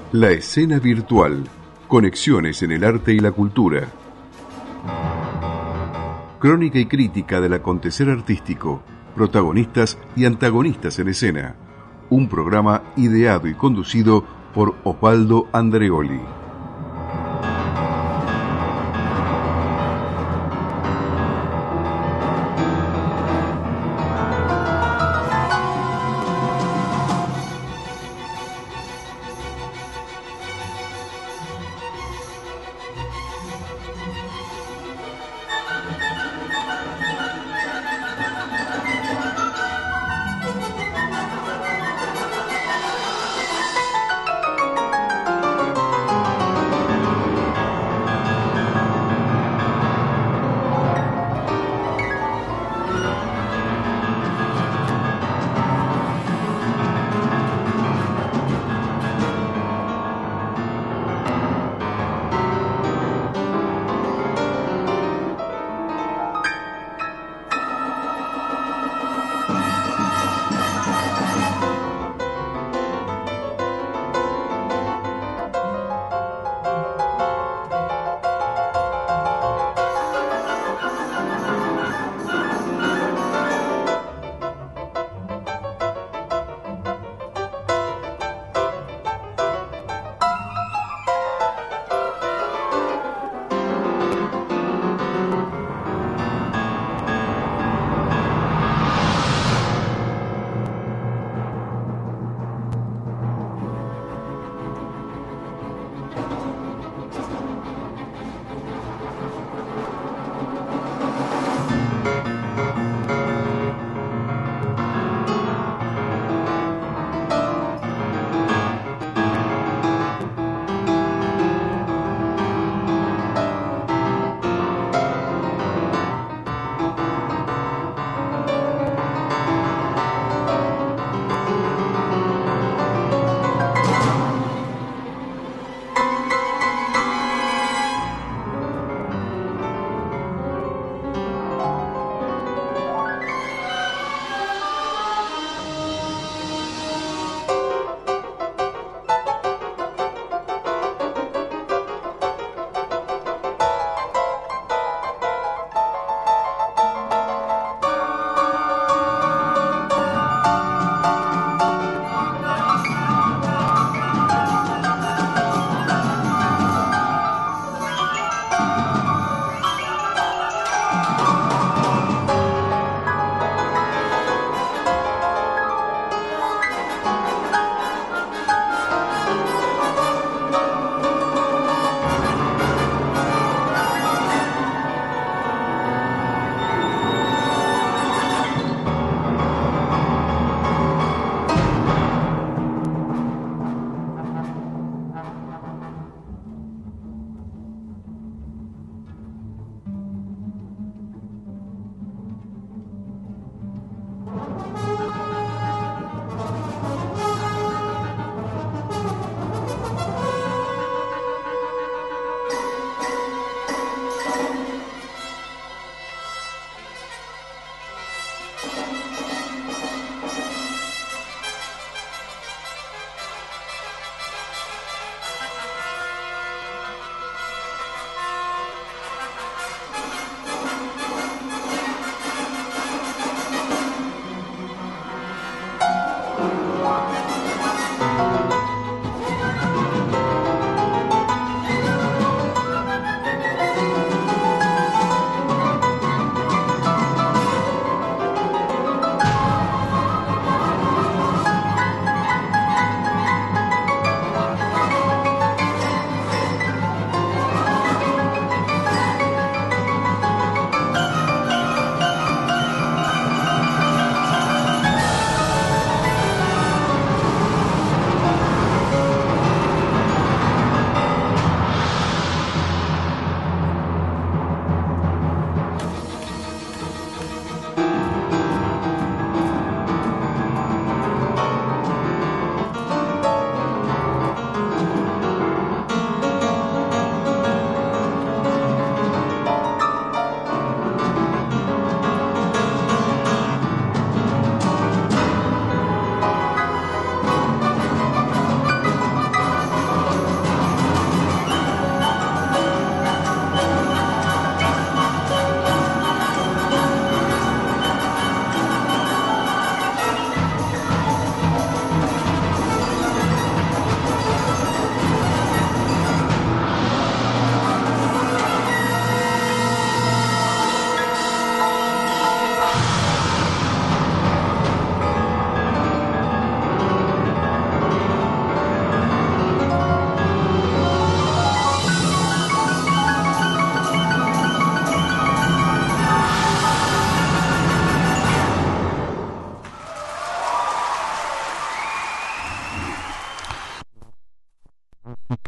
La escena virtual. Conexiones en el arte y la cultura. Crónica y crítica del acontecer artístico. Protagonistas y antagonistas en escena. Un programa ideado y conducido por Osvaldo Andreoli.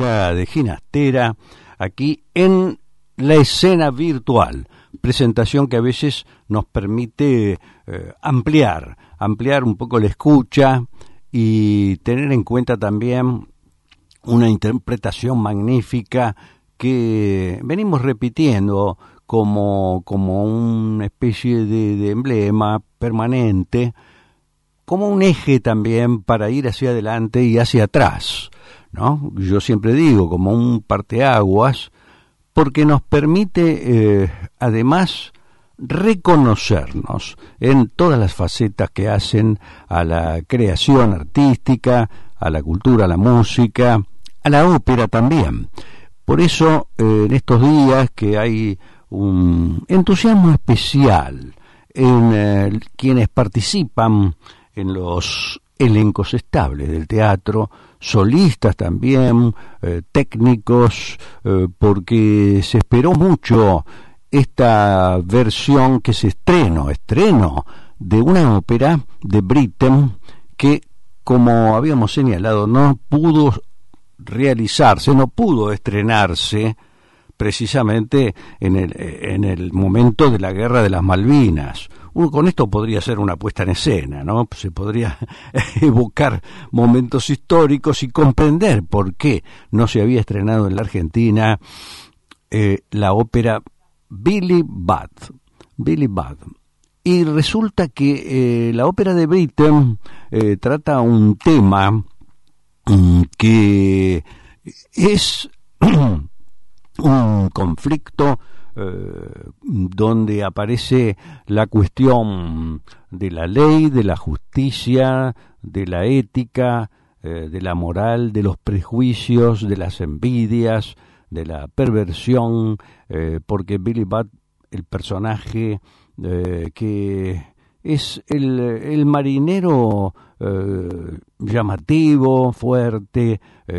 música de Ginastera aquí en la escena virtual, presentación que a veces nos permite ampliar un poco la escucha y tener en cuenta también una interpretación magnífica que venimos repitiendo como una especie de emblema permanente, como un eje también para ir hacia adelante y hacia atrás, ¿no? Yo siempre digo, como un parteaguas, porque nos permite además reconocernos en todas las facetas que hacen a la creación artística, a la cultura, a la música, a la ópera también. Por eso, en estos días que hay un entusiasmo especial en quienes participan en los elencos estables del teatro, solistas también, técnicos, porque se esperó mucho esta versión que se estreno de una ópera de Britten que, como habíamos señalado, no pudo realizarse, no pudo estrenarse precisamente en el momento de la Guerra de las Malvinas. Con esto podría ser una puesta en escena, ¿no? Se podría evocar momentos históricos y comprender por qué no se había estrenado en la Argentina la ópera Billy Budd. Y resulta que la ópera de Britten trata un tema que es un conflicto donde aparece la cuestión de la ley, de la justicia, de la ética, de la moral, de los prejuicios, de las envidias, de la perversión, porque Billy Budd, el personaje que es el marinero llamativo, fuerte,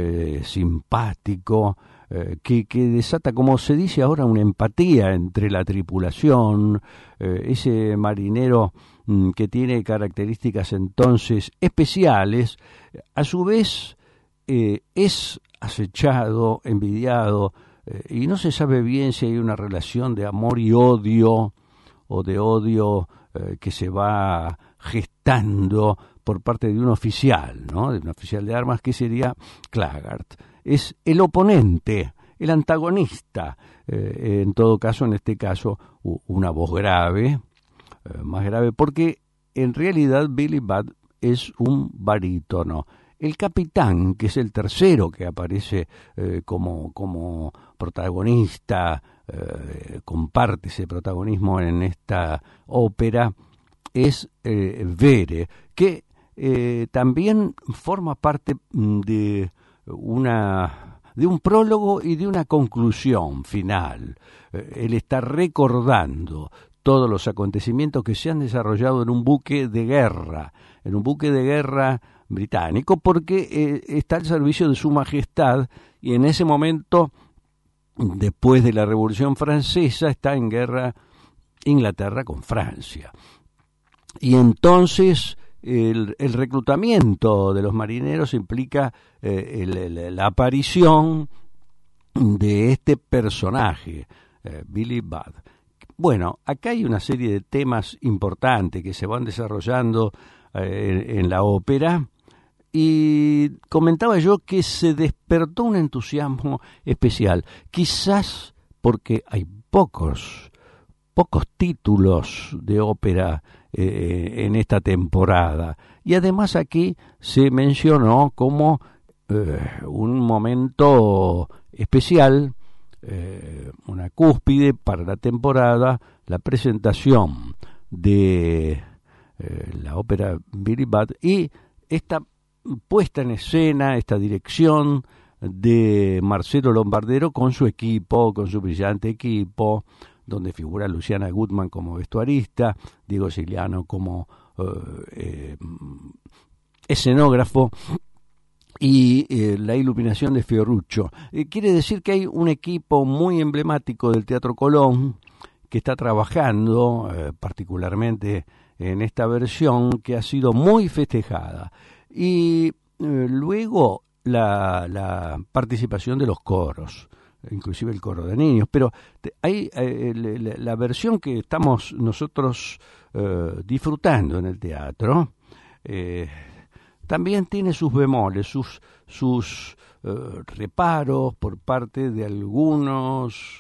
simpático, que desata, como se dice ahora, una empatía entre la tripulación, ese marinero que tiene características entonces especiales, a su vez es acechado, envidiado, y no se sabe bien si hay una relación de amor y odio, o de odio que se va gestando por parte de un oficial, ¿no? De un oficial de armas que sería Claggart. Es el oponente, el antagonista, en todo caso, en este caso, una voz grave, más grave, porque en realidad Billy Budd es un barítono. El capitán, que es el tercero que aparece como protagonista, comparte ese protagonismo en esta ópera, es Vere, que también forma parte de un prólogo y de una conclusión final. Él está recordando todos los acontecimientos que se han desarrollado en un buque de guerra británico, porque está al servicio de Su Majestad, y en ese momento, después de la Revolución Francesa, está en guerra Inglaterra con Francia. Y entonces el reclutamiento de los marineros implica la aparición de este personaje, Billy Budd. Bueno, acá hay una serie de temas importantes que se van desarrollando en la ópera, y comentaba yo que se despertó un entusiasmo especial, quizás porque hay pocos títulos de ópera en esta temporada, y además aquí se mencionó como un momento especial, una cúspide para la temporada, la presentación de la ópera Billy Budd y esta puesta en escena, esta dirección de Marcelo Lombardero con su equipo, con su brillante equipo, donde figura Luciana Gutman como vestuarista, Diego Siliano como escenógrafo, y la iluminación de Fioruccio. Quiere decir que hay un equipo muy emblemático del Teatro Colón que está trabajando particularmente en esta versión, que ha sido muy festejada. Y luego la participación de los coros, inclusive el coro de niños, pero hay la versión que estamos nosotros disfrutando en el teatro, también tiene sus bemoles, sus reparos por parte de algunos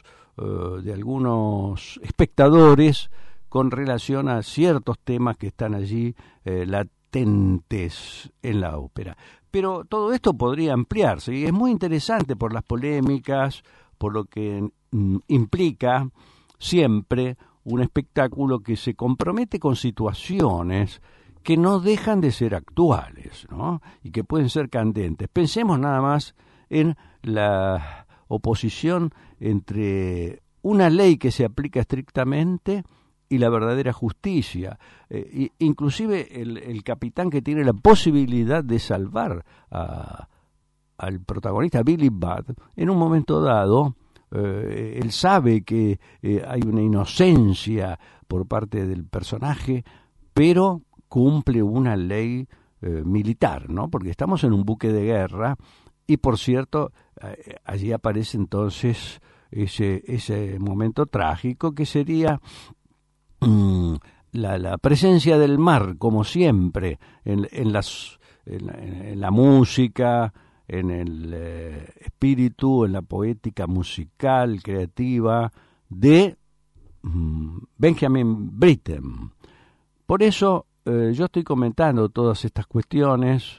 espectadores con relación a ciertos temas que están allí latentes en la ópera. Pero todo esto podría ampliarse y es muy interesante por las polémicas, por lo que implica siempre un espectáculo que se compromete con situaciones que no dejan de ser actuales, ¿no? Y que pueden ser candentes. Pensemos nada más en la oposición entre una ley que se aplica estrictamente y la verdadera justicia. Inclusive el capitán que tiene la posibilidad de salvar al protagonista, Billy Budd, en un momento dado, él sabe que hay una inocencia por parte del personaje, pero cumple una ley militar, ¿no? Porque estamos en un buque de guerra y, por cierto, allí aparece entonces ese momento trágico que sería la presencia del mar, como siempre, en la música, en el espíritu, en la poética musical, creativa de Benjamin Britten. Por eso yo estoy comentando todas estas cuestiones.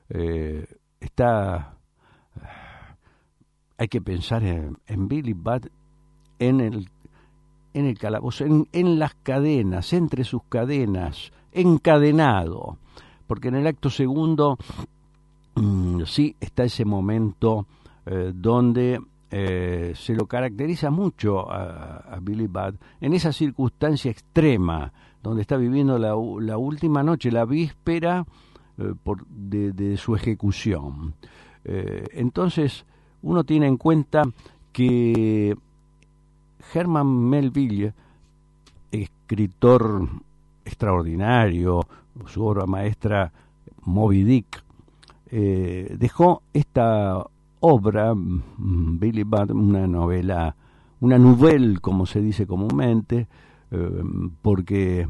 Hay que pensar en Billy Budd, en el calabozo, en las cadenas, entre sus cadenas, encadenado, porque en el acto segundo sí está ese momento donde se lo caracteriza mucho a Billy Budd en esa circunstancia extrema donde está viviendo la última noche, la víspera de su ejecución. Entonces uno tiene en cuenta que Herman Melville, escritor extraordinario, su obra maestra Moby Dick, dejó esta obra, Billy Budd, una nouvelle, como se dice comúnmente, porque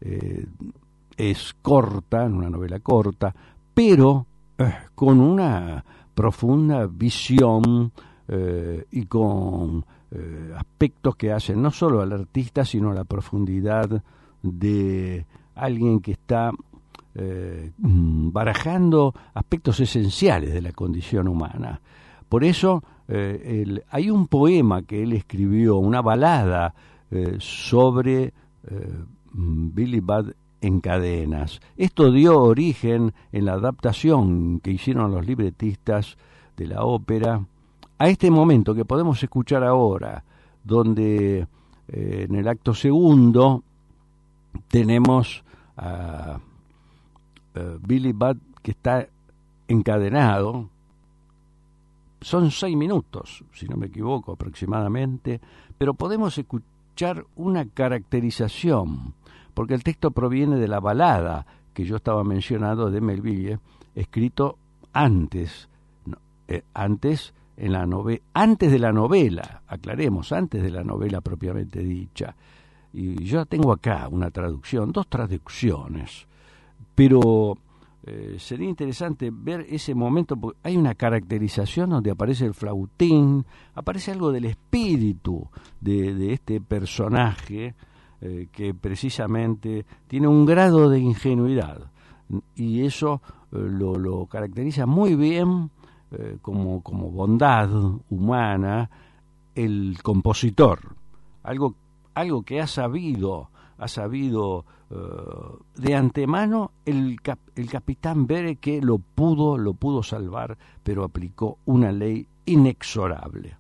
es corta, una novela corta, pero con una profunda visión y con aspectos que hacen no solo al artista, sino a la profundidad de alguien que está barajando aspectos esenciales de la condición humana. Por eso hay un poema que él escribió, una balada sobre Billy Budd en cadenas. Esto dio origen en la adaptación que hicieron los libretistas de la ópera a este momento que podemos escuchar ahora, donde en el acto segundo tenemos a Billy Budd que está encadenado. Son 6 minutos, si no me equivoco, aproximadamente, pero podemos escuchar una caracterización, porque el texto proviene de la balada que yo estaba mencionando de Melville, escrito antes de la novela, aclaremos, antes de la novela propiamente dicha. Y yo tengo acá una traducción, 2 traducciones, pero sería interesante ver ese momento, porque hay una caracterización donde aparece el flautín, aparece algo del espíritu de este personaje que precisamente tiene un grado de ingenuidad, y eso lo caracteriza muy bien como bondad humana el compositor, algo que ha sabido de antemano el capitán Bere, que lo pudo salvar, pero aplicó una ley inexorable.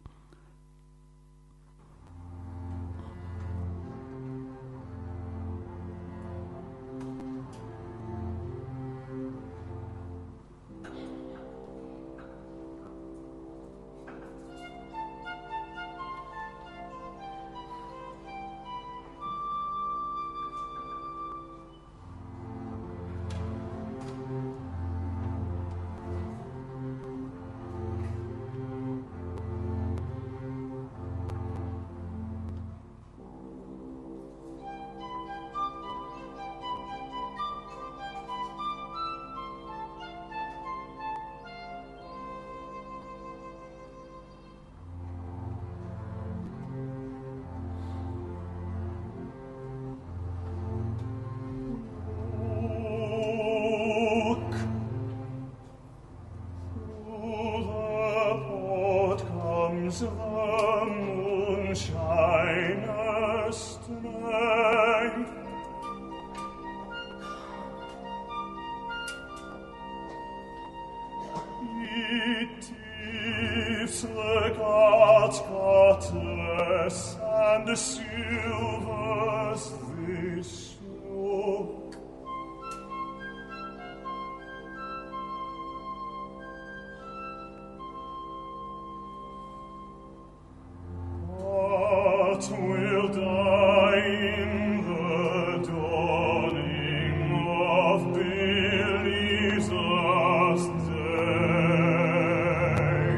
gods cutlass and the silvers they shook. But will die in the dawning of Billy's last day.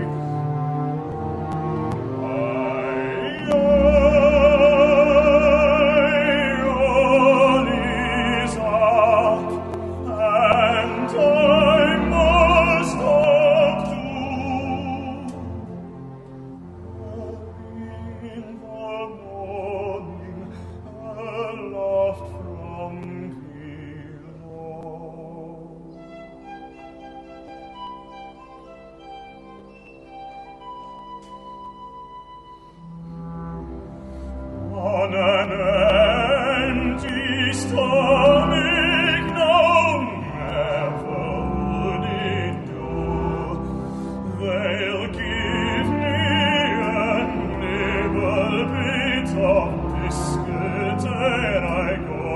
All is up, and I must up too. In the morning, aloft from below. On an empty stomach, no, never would it do. They'll give me a nibble bit of biscuit ere I go.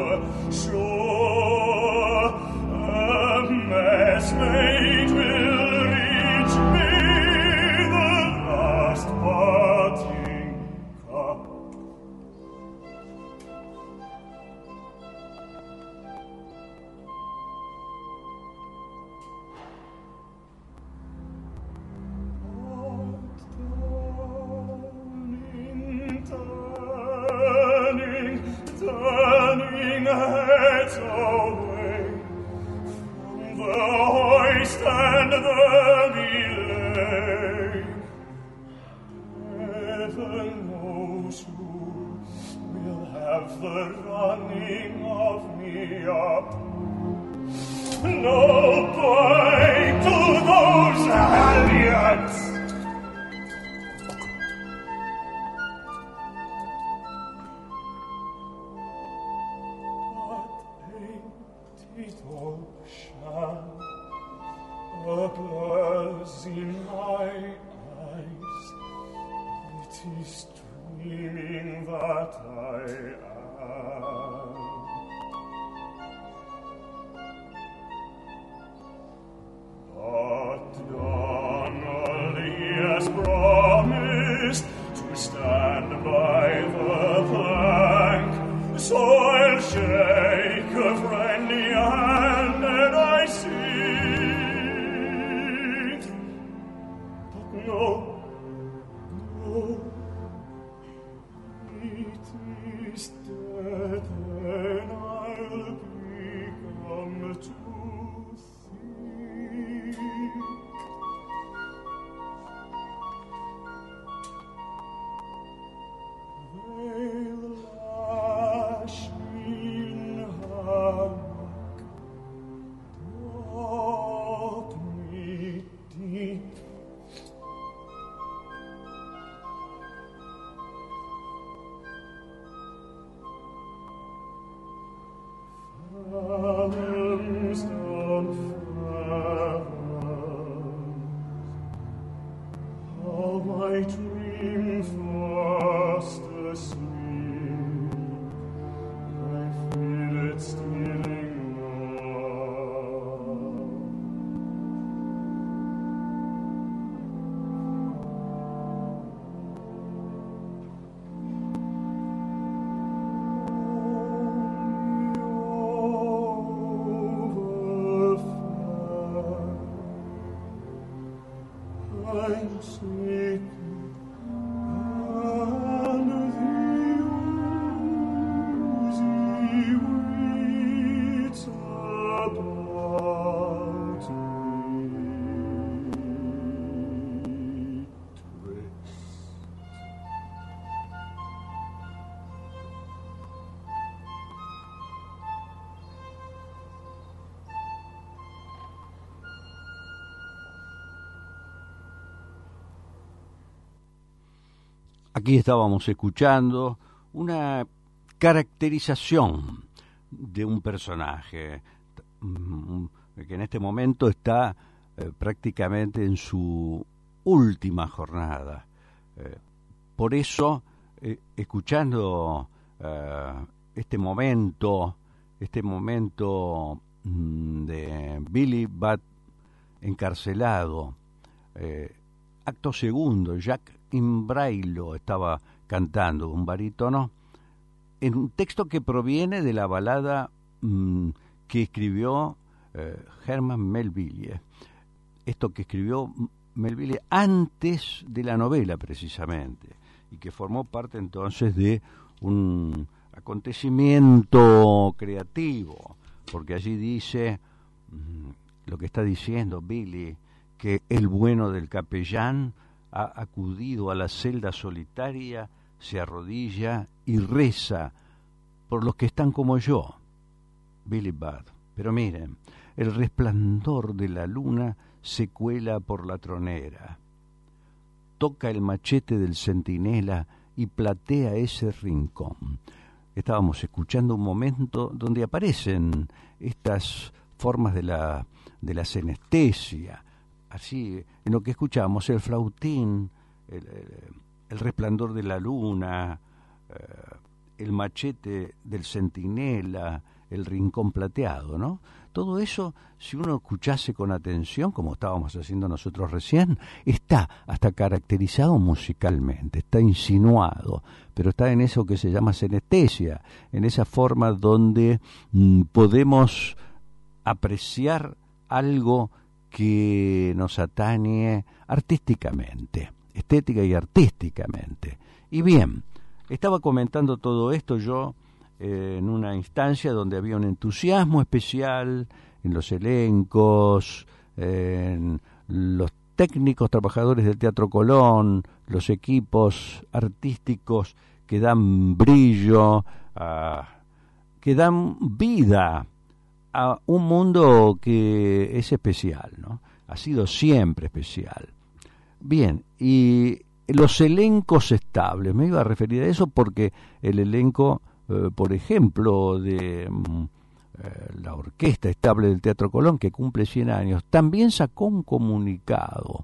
Sure, a messmate will reach me the last parting cup. Turning heads away from the hoist and the belay. Heaven knows who will have the running of me up. No bite to those halliards! Ocean, a glass in my eyes, it is dreaming that I am. But Donnelly has promised to stand by the plank, so I'll shake a friendly hand and I sing. But no, it is dead, and I'll become too thick. They'll lash in hammock, drop me deep. Fathoms down fathoms, how I dream fast asleep. I feel it stealing I'm sleeping, and the oozy weeds about me twist. Aquí estábamos escuchando una caracterización de un personaje que en este momento está prácticamente en su última jornada. Por eso, escuchando este momento de Billy Budd encarcelado, acto segundo, Jack Imbrogno estaba cantando, un barítono, en un texto que proviene de la balada que escribió Herman Melville. Esto que escribió Melville antes de la novela, precisamente, y que formó parte entonces de un acontecimiento creativo, porque allí dice lo que está diciendo Billy, que el bueno del capellán ha acudido a la celda solitaria, se arrodilla y reza por los que están como yo, Billy Budd. Pero miren, el resplandor de la luna se cuela por la tronera, toca el machete del centinela y platea ese rincón. Estábamos escuchando un momento donde aparecen estas formas de la senestesia, así, en lo que escuchamos, el flautín, el resplandor de la luna, el machete del centinela, el rincón plateado, ¿no? Todo eso, si uno escuchase con atención, como estábamos haciendo nosotros recién, está hasta caracterizado musicalmente, está insinuado, pero está en eso que se llama senestesia, en esa forma donde podemos apreciar algo que nos atañe artísticamente, estética y artísticamente. Y bien, estaba comentando todo esto yo en una instancia donde había un entusiasmo especial en los elencos, en los técnicos trabajadores del Teatro Colón, los equipos artísticos que dan brillo, que dan vida a un mundo que es especial, ¿no? Ha sido siempre especial. Bien, y los elencos estables, me iba a referir a eso porque el elenco, por ejemplo, de la Orquesta Estable del Teatro Colón, que cumple 100 años, también sacó un comunicado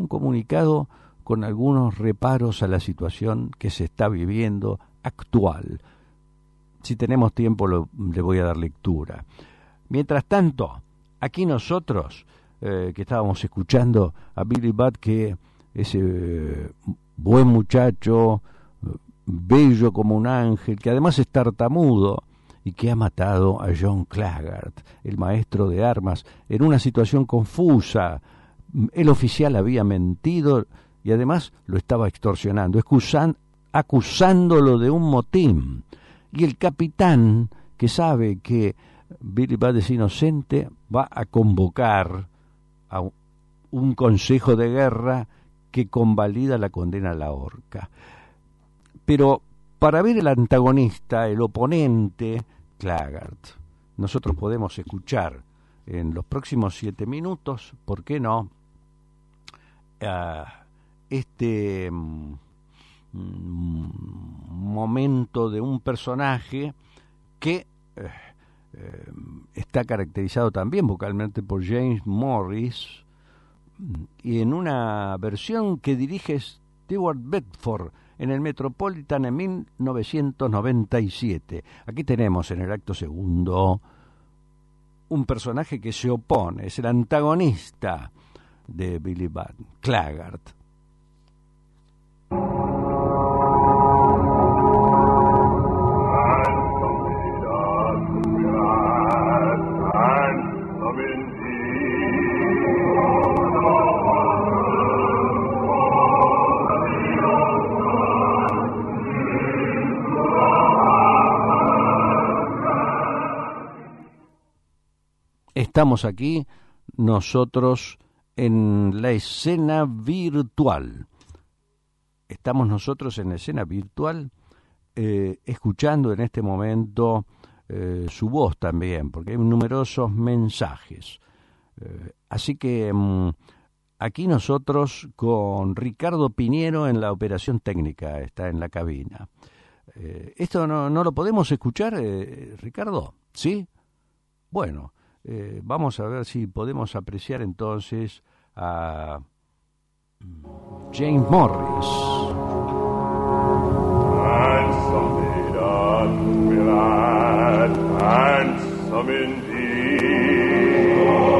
con algunos reparos a la situación que se está viviendo actual. Si tenemos tiempo le voy a dar lectura. Mientras tanto, aquí nosotros, que estábamos escuchando a Billy Budd, que ese buen muchacho, bello como un ángel, que además es tartamudo y que ha matado a John Claggart, el maestro de armas, en una situación confusa. El oficial había mentido y además lo estaba extorsionando, acusándolo de un motín. Y el capitán, que sabe que Billy Budd es inocente, va a convocar a un consejo de guerra que convalida la condena a la horca. Pero para ver el antagonista, el oponente, Claggart, nosotros podemos escuchar en los próximos 7 minutos, ¿por qué no?, este momento de un personaje que está caracterizado también vocalmente por James Morris, y en una versión que dirige Stewart Bedford en el Metropolitan en 1997. Aquí tenemos en el acto segundo un personaje que se opone, es el antagonista de Billy Budd, Claggart. Estamos aquí nosotros en la escena virtual. Estamos nosotros en la escena virtual escuchando en este momento su voz también, porque hay numerosos mensajes. Así que aquí nosotros con Ricardo Piñero en la operación técnica, está en la cabina. ¿Esto no lo podemos escuchar, Ricardo? ¿Sí? Bueno. Vamos a ver si podemos apreciar entonces a James Morris. Handsome maiden, glad, handsome indeed.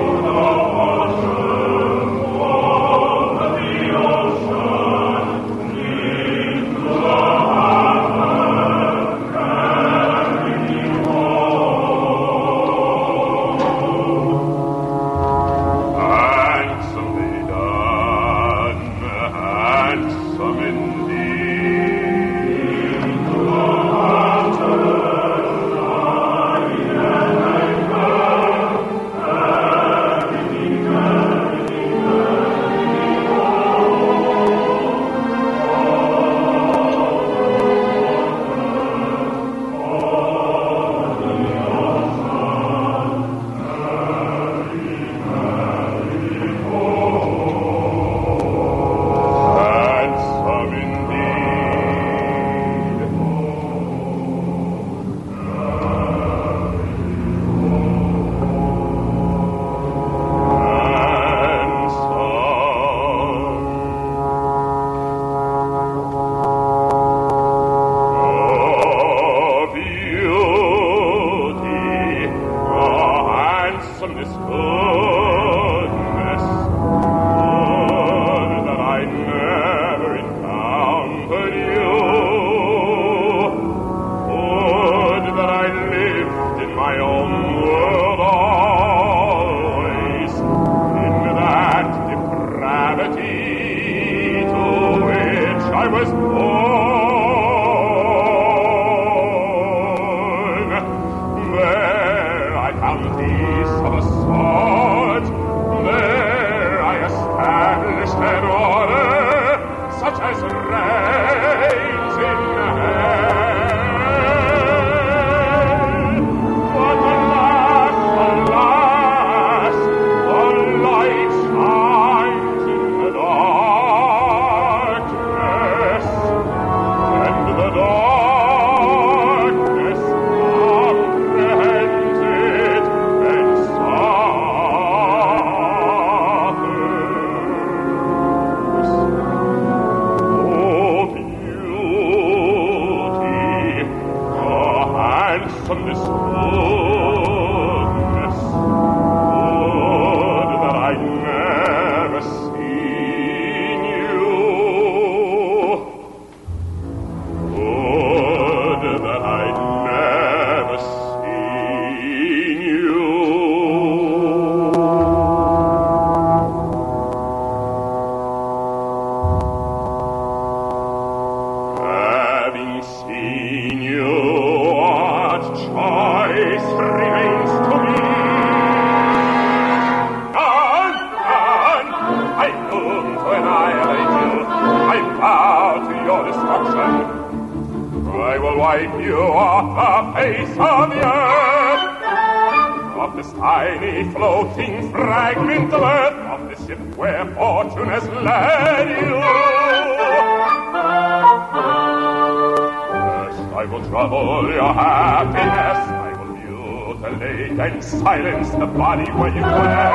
Silence the body where you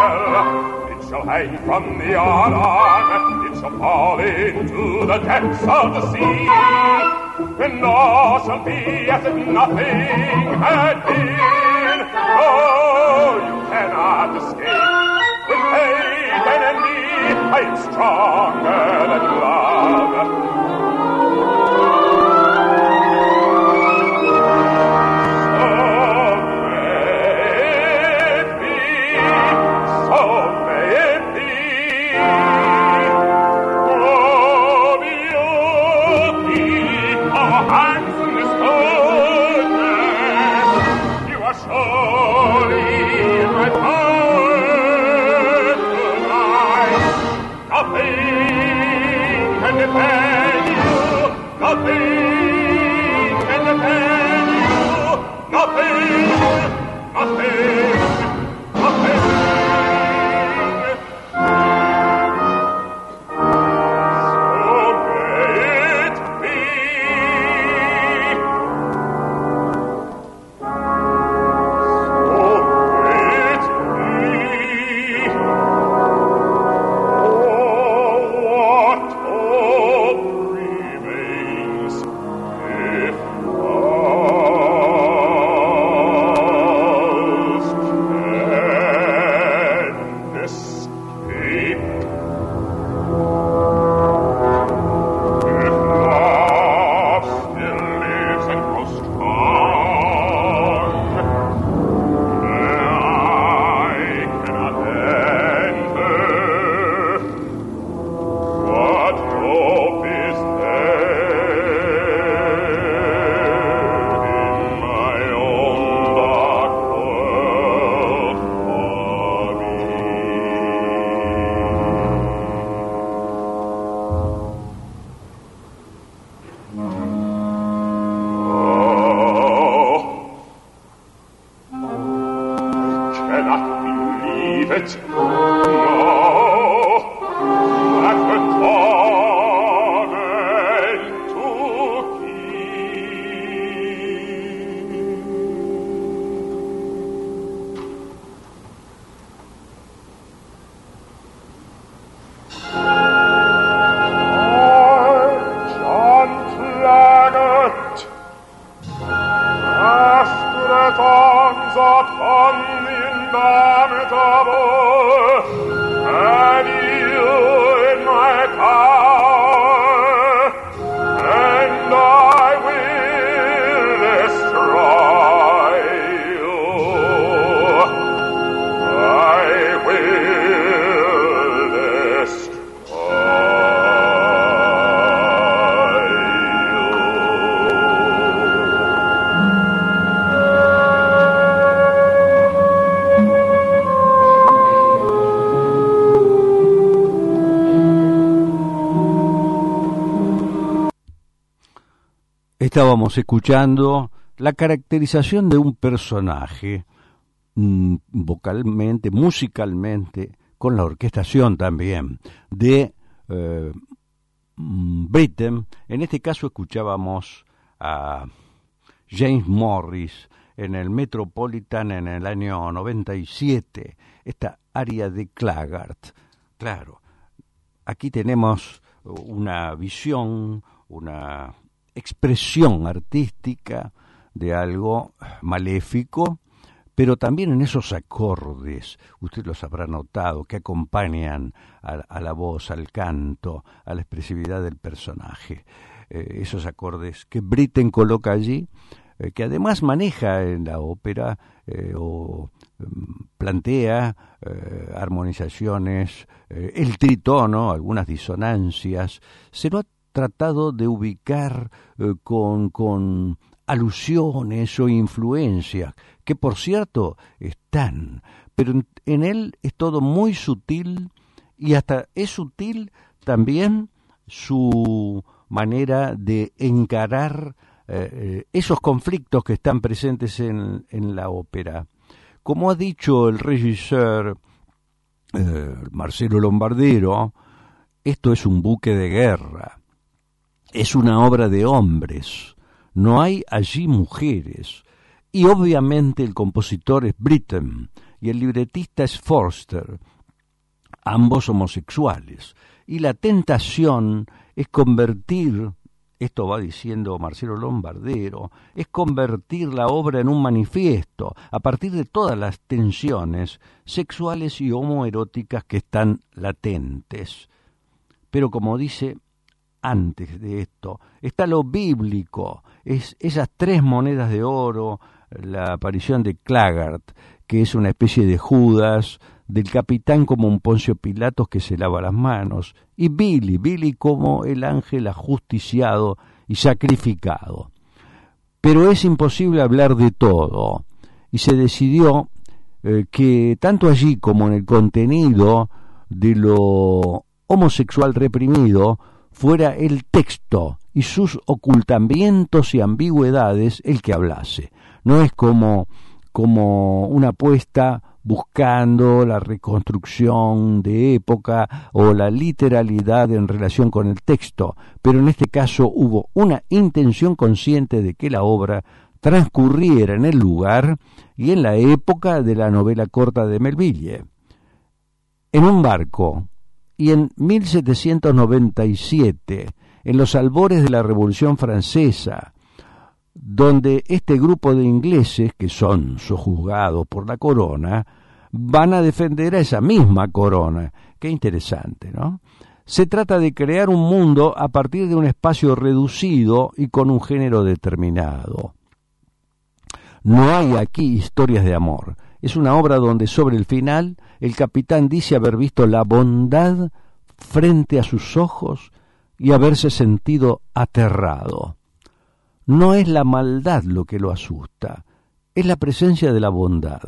dwell. It shall hang from the arm, it shall fall into the depths of the sea, and all shall be as if nothing had been. Oh, you cannot escape. With faith and in me, I am stronger than love. fetch. No, that were torment to John Claggett, astret ansat on the indomitable, and you in my power, and I will destroy you. I will destroy Estábamos escuchando la caracterización de un personaje vocalmente, musicalmente, con la orquestación también, de Britten. En este caso escuchábamos a James Morris en el Metropolitan en el año 97, esta aria de Claggart. Claro, aquí tenemos una visión, una expresión artística de algo maléfico, pero también en esos acordes, usted los habrá notado, que acompañan a la voz, al canto, a la expresividad del personaje. Esos acordes que Britten coloca allí, que además maneja en la ópera o plantea armonizaciones, el tritono, algunas disonancias. Se lo ha tratado de ubicar con alusiones o influencias, que por cierto están, pero en él es todo muy sutil, y hasta es sutil también su manera de encarar esos conflictos que están presentes en la ópera. Como ha dicho el regisseur Marcelo Lombardero, esto es un buque de guerra, es una obra de hombres, no hay allí mujeres, y obviamente el compositor es Britten y el libretista es Forster, ambos homosexuales, y la tentación es convertir, esto va diciendo Marcelo Lombardero, es convertir la obra en un manifiesto a partir de todas las tensiones sexuales y homoeróticas que están latentes. Pero como dice, antes de esto está lo bíblico, es esas 3 monedas de oro, la aparición de Claggart, que es una especie de Judas, del capitán como un Poncio Pilatos que se lava las manos, y Billy como el ángel ajusticiado y sacrificado. Pero es imposible hablar de todo, y se decidió que tanto allí como en el contenido de lo homosexual reprimido fuera el texto y sus ocultamientos y ambigüedades el que hablase. No es como una apuesta buscando la reconstrucción de época o la literalidad en relación con el texto, pero en este caso hubo una intención consciente de que la obra transcurriera en el lugar y en la época de la novela corta de Melville. En un barco, y en 1797, en los albores de la Revolución Francesa, donde este grupo de ingleses, que son sojuzgados por la corona, van a defender a esa misma corona. Qué interesante, ¿no? Se trata de crear un mundo a partir de un espacio reducido y con un género determinado. No hay aquí historias de amor. Es una obra donde sobre el final el capitán dice haber visto la bondad frente a sus ojos y haberse sentido aterrado. No es la maldad lo que lo asusta, es la presencia de la bondad.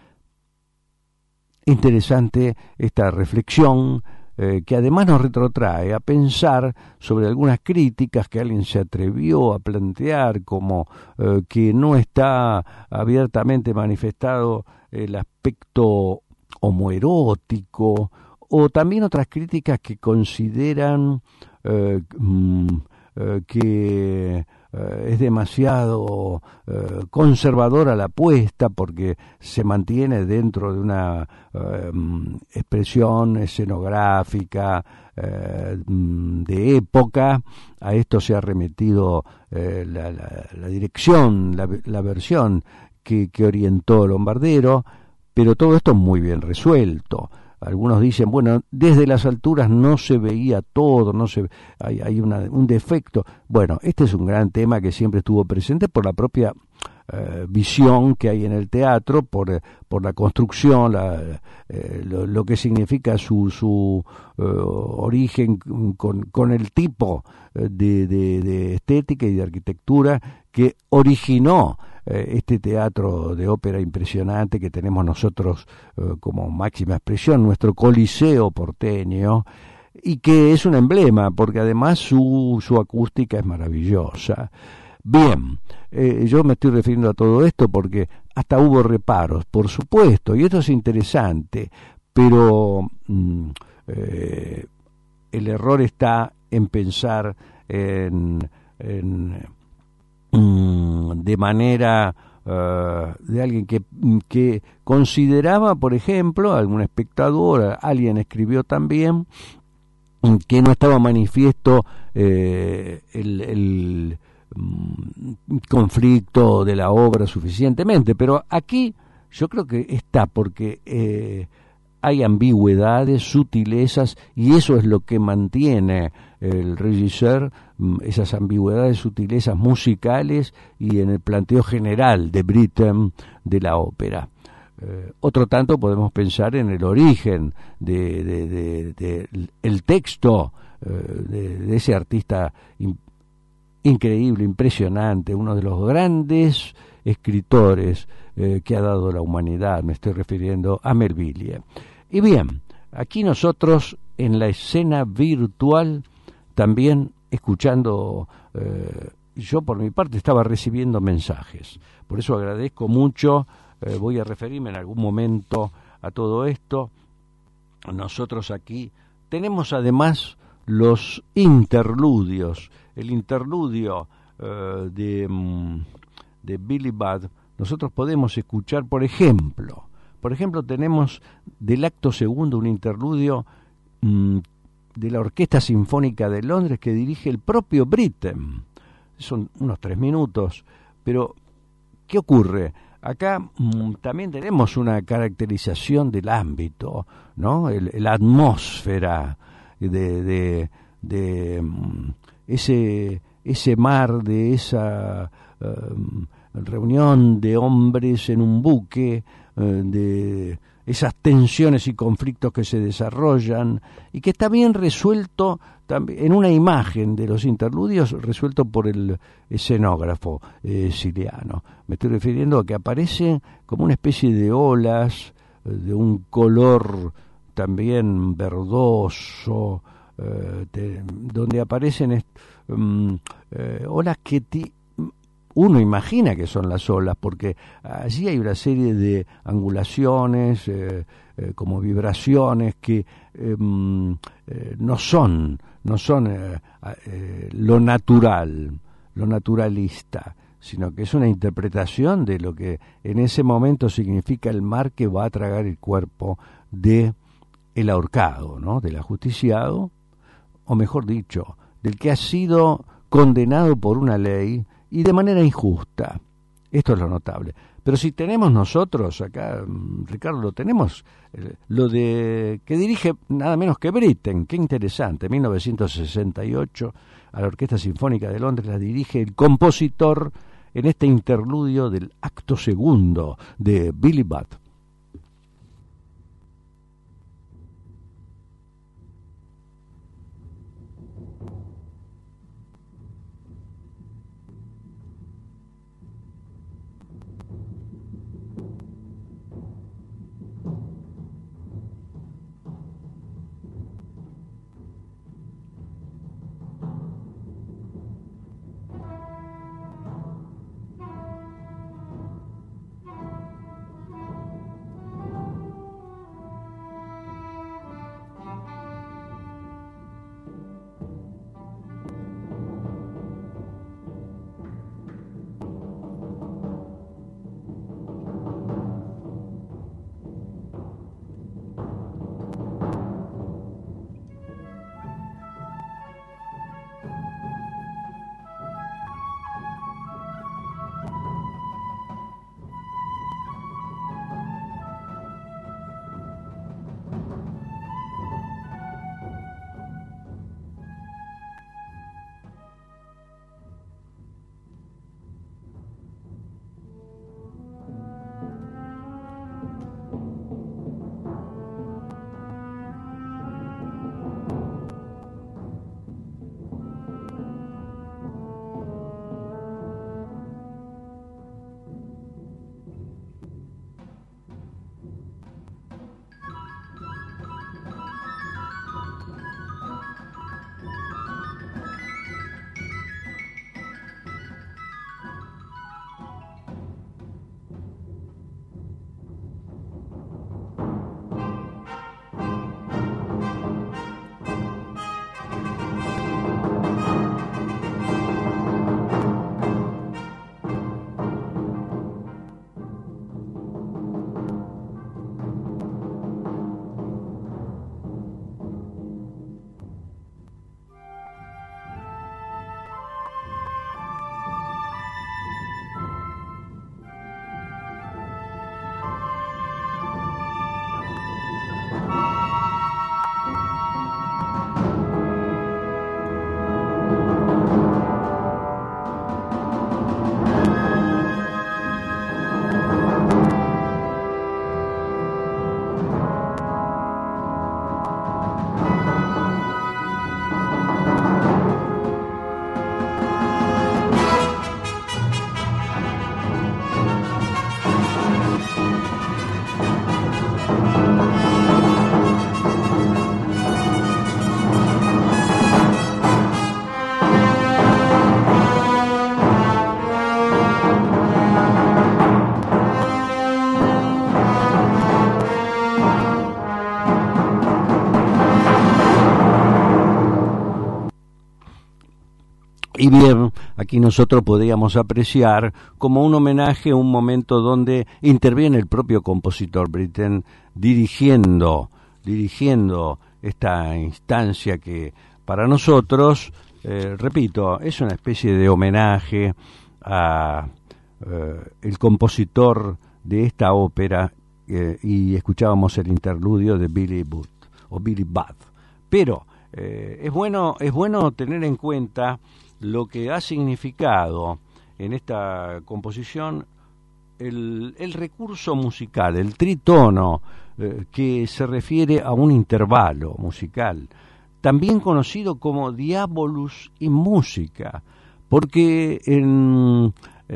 Interesante esta reflexión que además nos retrotrae a pensar sobre algunas críticas que alguien se atrevió a plantear, como que no está abiertamente manifestado el aspecto homoerótico, o también otras críticas que consideran que es demasiado conservadora la apuesta porque se mantiene dentro de una expresión escenográfica de época. A esto se ha remitido la dirección, la versión que orientó Lombardero, pero todo esto muy bien resuelto. Algunos dicen, bueno, desde las alturas no se veía todo, hay un defecto. Bueno, este es un gran tema que siempre estuvo presente por la propia visión que hay en el teatro, por la construcción, lo que significa su origen con el tipo de estética y de arquitectura que originó este teatro de ópera impresionante que tenemos nosotros como máxima expresión, nuestro Coliseo porteño, y que es un emblema porque además su acústica es maravillosa. Bien, yo me estoy refiriendo a todo esto porque hasta hubo reparos, por supuesto, y esto es interesante, pero el error está en pensar de manera de alguien que consideraba, por ejemplo, algún espectador, alguien escribió también, que no estaba manifiesto el conflicto de la obra suficientemente, pero aquí yo creo que está porque hay ambigüedades, sutilezas, y eso es lo que mantiene el regisseur, esas ambigüedades, sutilezas musicales y en el planteo general de Britten de la ópera. Otro tanto podemos pensar en el origen de el texto de ese artista increíble, impresionante, uno de los grandes escritores que ha dado la humanidad. Me estoy refiriendo a Melville. Y bien, aquí nosotros en la escena virtual también escuchando, yo por mi parte estaba recibiendo mensajes, por eso agradezco mucho, voy a referirme en algún momento a todo esto. Nosotros aquí tenemos además los interludios, el interludio de Billy Budd. Nosotros podemos escuchar, por ejemplo, tenemos del acto segundo un interludio de la Orquesta Sinfónica de Londres que dirige el propio Britten. Son unos 3 minutos, pero ¿qué ocurre? Acá también tenemos una caracterización del ámbito, ¿no? La atmósfera de ese mar, de esa reunión de hombres en un buque, de esas tensiones y conflictos que se desarrollan y que está bien resuelto en una imagen de los interludios, resuelto por el escenógrafo siciliano. Me estoy refiriendo a que aparece como una especie de olas de un color también verdoso, donde aparecen olas que uno imagina que son las olas, porque allí hay una serie de angulaciones, como vibraciones que no son lo natural, lo naturalista, sino que es una interpretación de lo que en ese momento significa el mar que va a tragar el cuerpo de el ahorcado, ¿no? Del ajusticiado, o mejor dicho, del que ha sido condenado por una ley y de manera injusta. Esto es lo notable. Pero si tenemos nosotros acá, Ricardo, lo tenemos, lo de que dirige nada menos que Britten, qué interesante, 1968, a la Orquesta Sinfónica de Londres la dirige el compositor en este interludio del acto segundo de Billy Budd. Y bien, aquí nosotros podíamos apreciar como un homenaje un momento donde interviene el propio compositor Britten dirigiendo esta instancia que para nosotros, repito, es una especie de homenaje a el compositor de esta ópera, y escuchábamos el interludio de Billy Budd. Pero es bueno tener en cuenta lo que ha significado en esta composición el recurso musical, el tritono, que se refiere a un intervalo musical, también conocido como diabolus in musica, porque en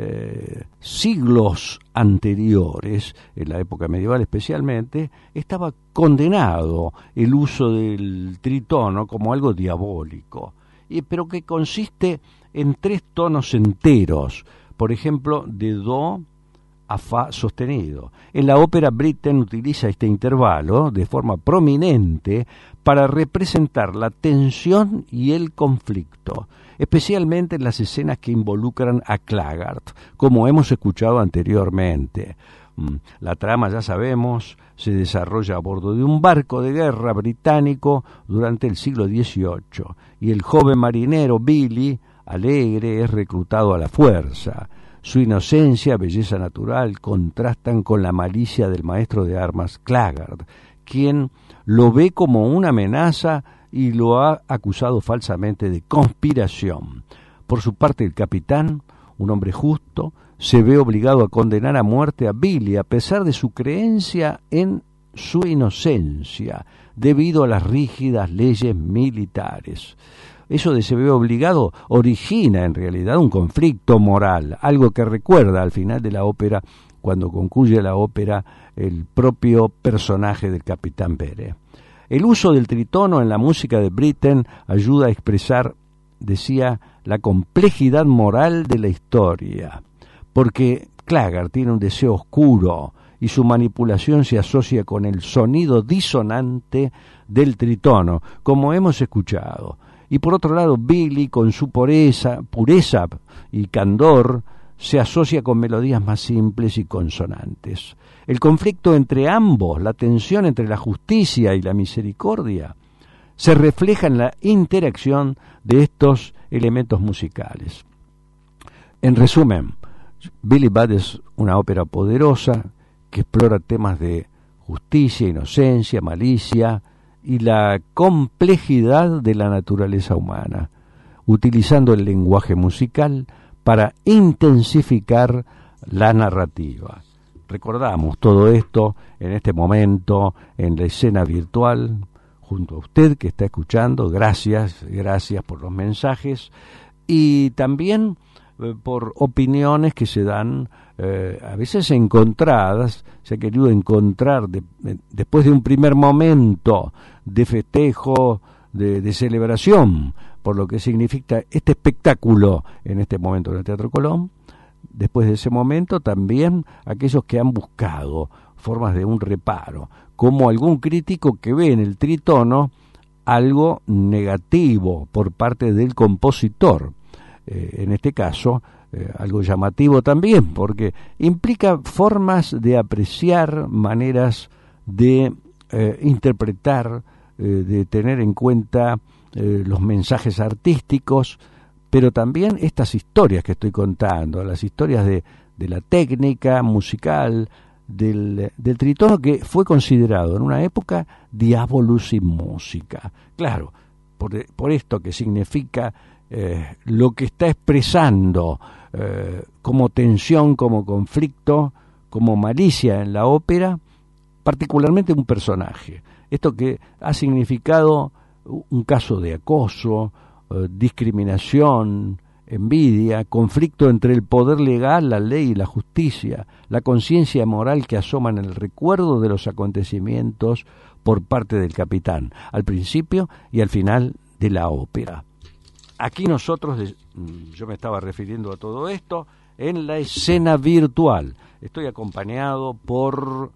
siglos anteriores, en la época medieval especialmente, estaba condenado el uso del tritono como algo diabólico, pero que consiste en 3 tonos enteros, por ejemplo, de do a fa sostenido. En la ópera Britten utiliza este intervalo de forma prominente para representar la tensión y el conflicto, especialmente en las escenas que involucran a Claggart, como hemos escuchado anteriormente. La trama, ya sabemos, se desarrolla a bordo de un barco de guerra británico durante el siglo XVIII, y el joven marinero Billy, alegre, es reclutado a la fuerza. Su inocencia, belleza natural, contrastan con la malicia del maestro de armas Claggart, quien lo ve como una amenaza y lo ha acusado falsamente de conspiración. Por su parte, el capitán, un hombre justo, se ve obligado a condenar a muerte a Billy a pesar de su creencia en su inocencia, debido a las rígidas leyes militares. Eso de se ve obligado origina en realidad un conflicto moral, algo que recuerda al final de la ópera, cuando concluye la ópera, el propio personaje del capitán Pérez. El uso del tritono en la música de Britten ayuda a expresar, decía, la complejidad moral de la historia, porque Claggart tiene un deseo oscuro y su manipulación se asocia con el sonido disonante del tritono, como hemos escuchado. Y por otro lado, Billy, con su pureza y candor, se asocia con melodías más simples y consonantes. El conflicto entre ambos, la tensión entre la justicia y la misericordia, se refleja en la interacción de estos elementos musicales. En resumen, Billy Budd es una ópera poderosa que explora temas de justicia, inocencia, malicia y la complejidad de la naturaleza humana, utilizando el lenguaje musical para intensificar la narrativa. Recordamos todo esto en este momento en la escena virtual, junto a usted que está escuchando. Gracias por los mensajes y también por opiniones que se dan a veces encontradas. Se ha querido encontrar después de un primer momento de festejo, de celebración, por lo que significa este espectáculo en este momento en el Teatro Colón. Después de ese momento también aquellos que han buscado formas de un reparo, como algún crítico que ve en el tritono algo negativo por parte del compositor. En este caso, algo llamativo también, porque implica formas de apreciar, maneras de interpretar, de tener en cuenta los mensajes artísticos, pero también estas historias que estoy contando, las historias de la técnica musical, del tritono, que fue considerado en una época diabolus in musica. Claro, por esto que significa lo que está expresando como tensión, como conflicto, como malicia en la ópera, particularmente un personaje. Esto que ha significado un caso de acoso, discriminación, envidia, conflicto entre el poder legal, la ley y la justicia, la conciencia moral que asoma en el recuerdo de los acontecimientos por parte del capitán, al principio y al final de la ópera. Aquí nosotros, yo me estaba refiriendo a todo esto, en la escena virtual. Estoy acompañado por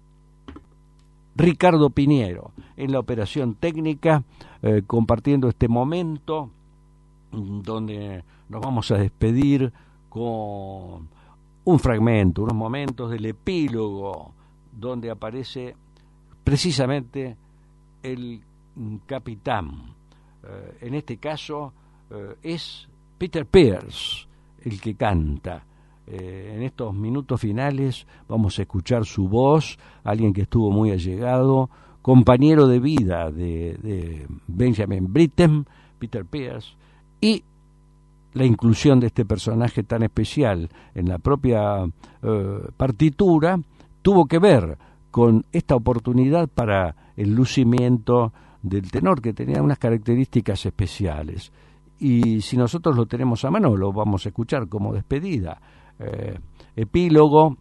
Ricardo Piñero en la operación técnica, compartiendo este momento donde nos vamos a despedir con un fragmento, unos momentos del epílogo, donde aparece precisamente el capitán. En este caso es Peter Pears el que canta. En estos minutos finales vamos a escuchar su voz, alguien que estuvo muy allegado, compañero de vida de Benjamin Britten, Peter Pears, y la inclusión de este personaje tan especial en la propia partitura tuvo que ver con esta oportunidad para el lucimiento del tenor, que tenía unas características especiales. Y si nosotros lo tenemos a mano, lo vamos a escuchar como despedida. Epílogo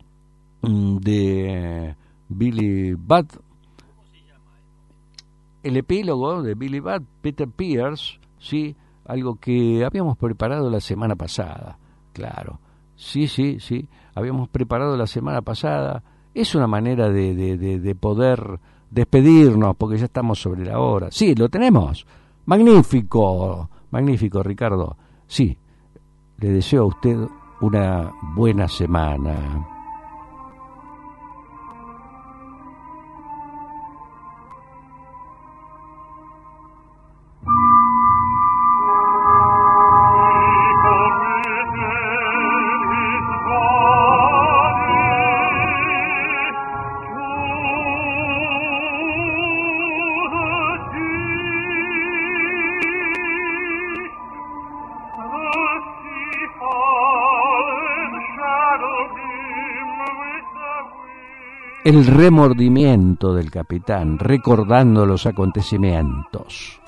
de Billy Budd. El epílogo de Billy Budd, Peter Pears, sí, algo que habíamos preparado la semana pasada, claro. Sí, habíamos preparado la semana pasada. Es una manera de poder despedirnos, porque ya estamos sobre la hora. Sí, lo tenemos. Magnífico, Ricardo. Sí, le deseo a usted una buena semana. El remordimiento del capitán, recordando los acontecimientos.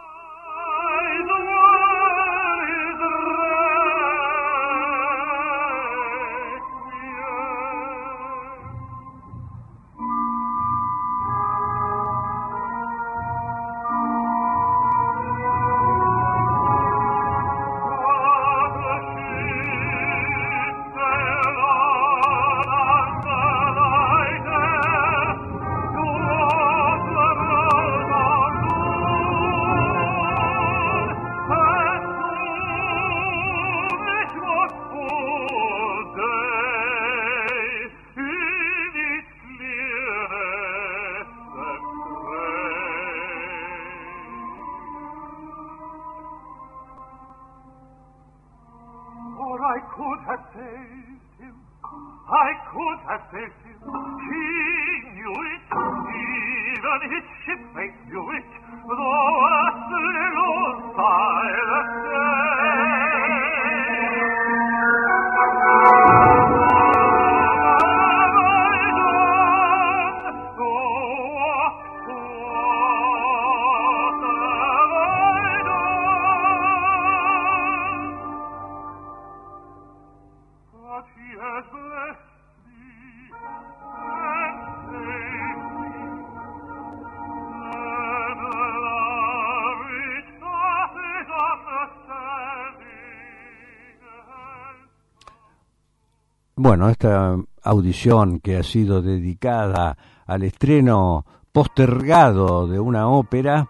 Bueno, esta audición que ha sido dedicada al estreno postergado de una ópera,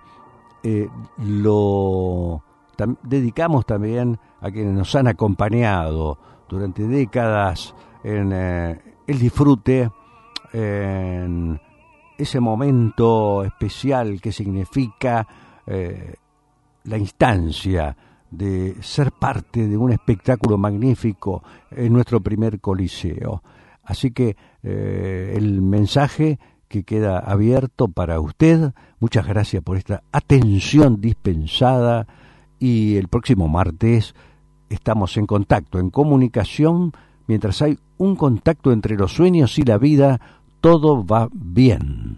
lo dedicamos también a quienes nos han acompañado durante décadas en el disfrute, en ese momento especial que significa la instancia de ser parte de un espectáculo magnífico en nuestro primer Coliseo. Así que el mensaje que queda abierto para usted, muchas gracias por esta atención dispensada, y el próximo martes estamos en contacto, en comunicación. Mientras hay un contacto entre los sueños y la vida, todo va bien.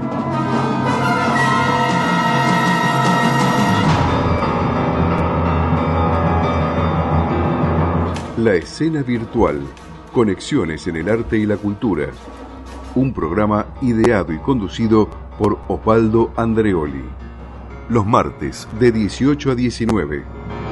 La escena virtual, conexiones en el arte y la cultura. Un programa ideado y conducido por Osvaldo Andreoli. Los martes de 18 a 19.